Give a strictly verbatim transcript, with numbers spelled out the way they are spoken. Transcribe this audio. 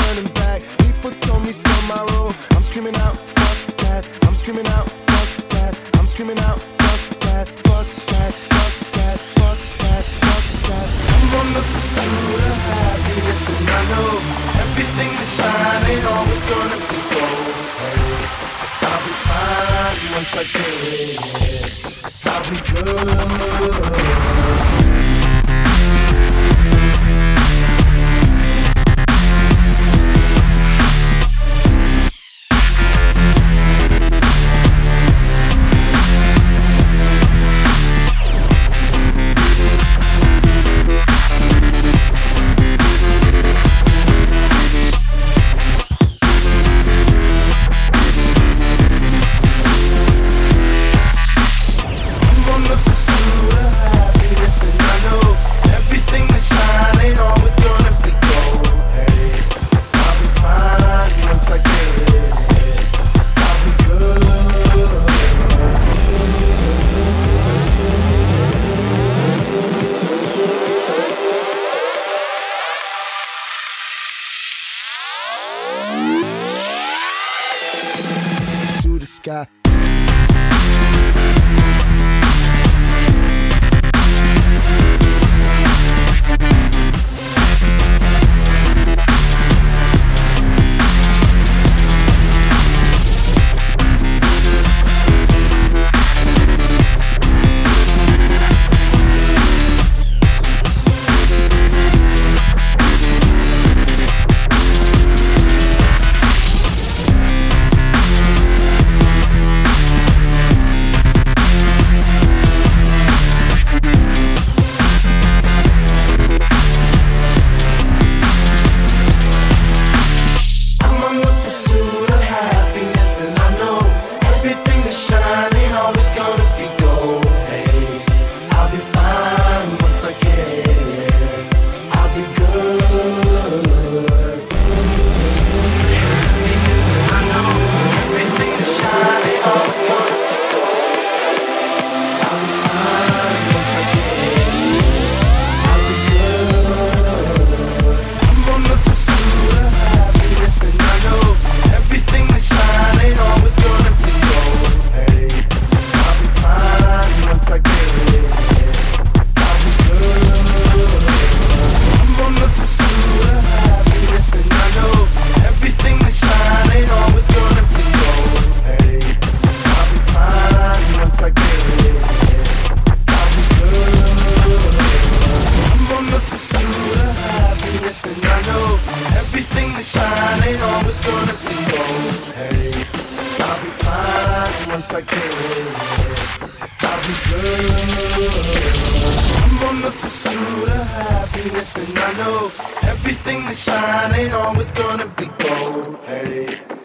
turning back. People told me slow my roll. I'm screaming out, fuck that. I'm screaming out, fuck that. I'm screaming out, fuck that. Fuck that, fuck that, fuck that, fuck that. I'm on the pursuit of happiness, and I know everything that shine ain't always gonna be gold. Hey, I'll be fine once I get it. I'll be good. To the sky. Once I get it, I'll be good. I'm on the pursuit of happiness, and I know everything that shine ain't always gonna be gold. Hey.